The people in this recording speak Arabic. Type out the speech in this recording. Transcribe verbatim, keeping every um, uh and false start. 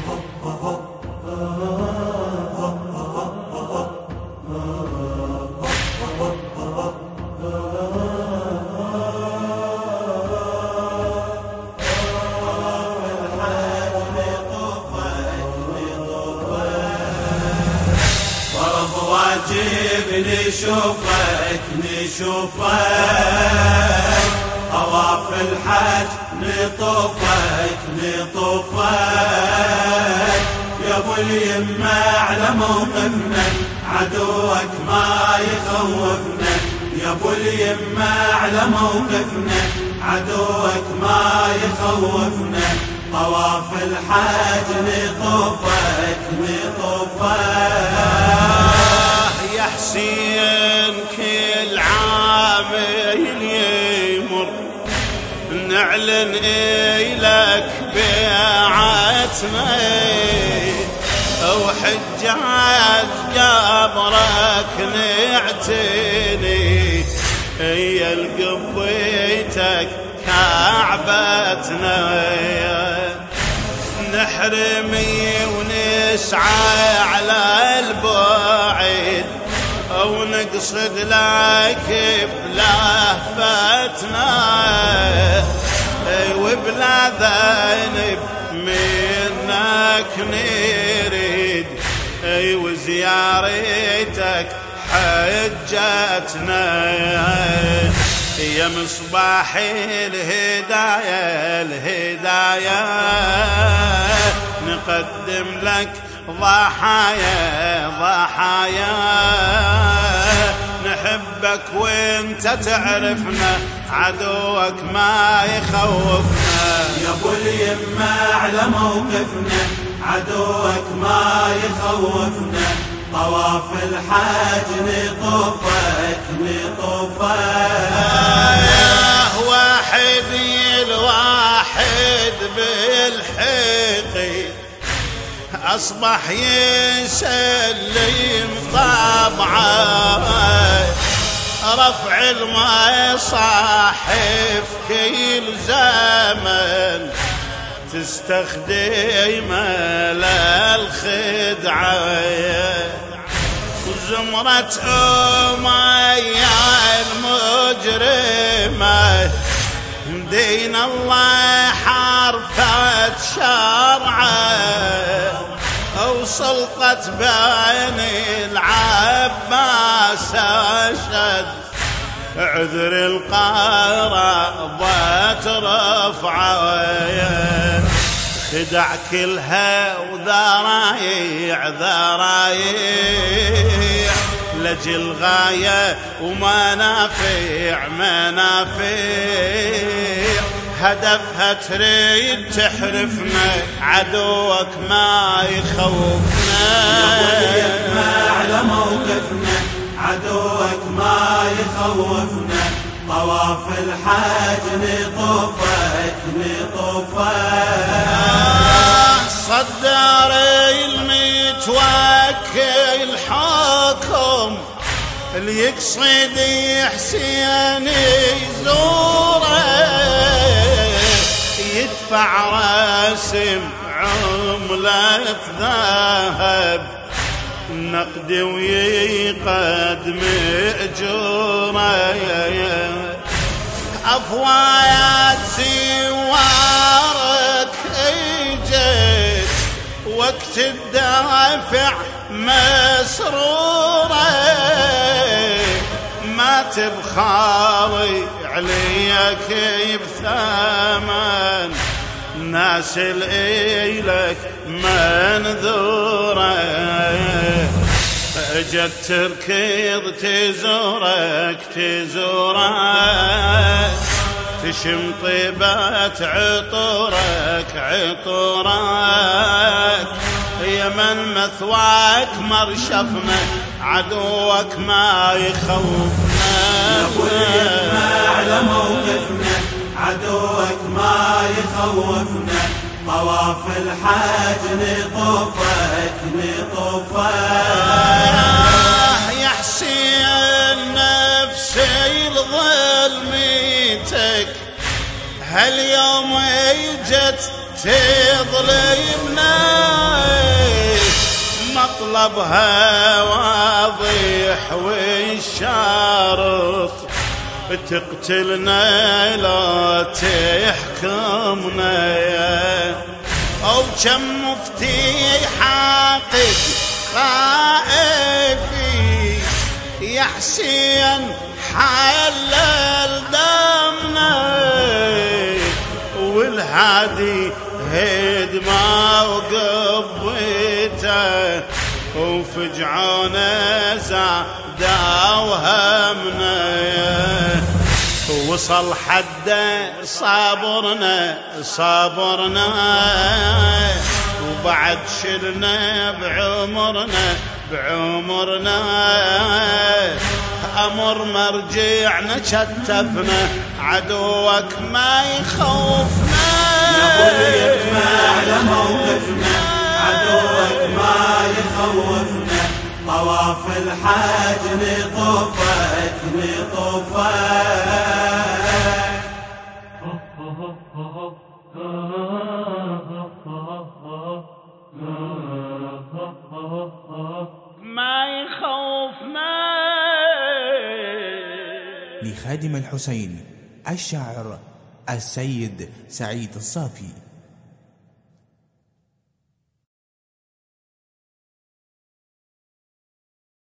واجب نشوفك نشوفك طواف الحج نطوفك نطوفك يا ابو اليمة على موقفنا عدوك ما يخوفنا يا ابو اليمة على موقفنا عدوك ما يخوفنا طواف الحج نطوفك نطوفك يا حسين كل عام يمر نعلن إلك بيعتنا وحجاج قبرك نعتني هي القبيتك كعبتنا نحرمي ونسعى على البعيد أو نقصد لك بلهفتنا وبلا ذنب منك نريد وزيارتك حجتنا يا مصباح الهداية الهداية نقدم لك ضحايا ضحايا نحبك وانت تعرفنا عدوك ما يخوفنا يا ابو اليمة على موقفنا عدوك ما يخوفنا طواف الحج نطوفك نطوفك واحد الواحد بالحقي أصبح يسلم طبعه رفع المصاحف كل زمن تستخدم للخدعة زمرة أمية المجرمة دين الله حرفت شرعه أو سلطة بني العباس أشد عذر القرابات رفعه خدع كلها وذرايع ذرايع لجل غاية ومنافع منافع هدفها تريد تحرفنا عدوك ما يخوفنا على موقفنا عدوك ما يخوفنا طواف الحج نطوفك نطوفك صدر المتوكل حكم اللي يقصد حسين يزوره يدفع راسم عملة ذهب نقد ويقدم أجوره أفوايات زوارك اجت وقت الدافع مسرورة ما تبخاري عليك بثمن ناس الإلك منذورة اجت تركض تزورك تزورك تشم طيبات عطورك عطورك يا من مثواك مرشفنا عدوك ما يخوفنا يا ابو اليمة على موقفنا عدوك ما يخوفنا طواف الحج نطوفك نطوفك يا حسين نفسي لظلميتك هاليوم اجت تظلمنا مطلبها واضح والشارط تقتلنا لا تحكمنا أو كم مفتي حاقد خائفي يا حسين حلل دمنا والهادي هيد ما وقبيته وفجعونا زادا وهمنا وصل حده صابرنا صابرنا وبعد شلنا بعمرنا بعمرنا أمر مرجعنا شتفنا عدوك ما يخوفنا يجمع على موقفنا عدوك ما يخوفنا طواف الحاج نطوفك نطوفك ما يخوفنا. لخادم الحسين الشاعر السيد سعيد الصافي.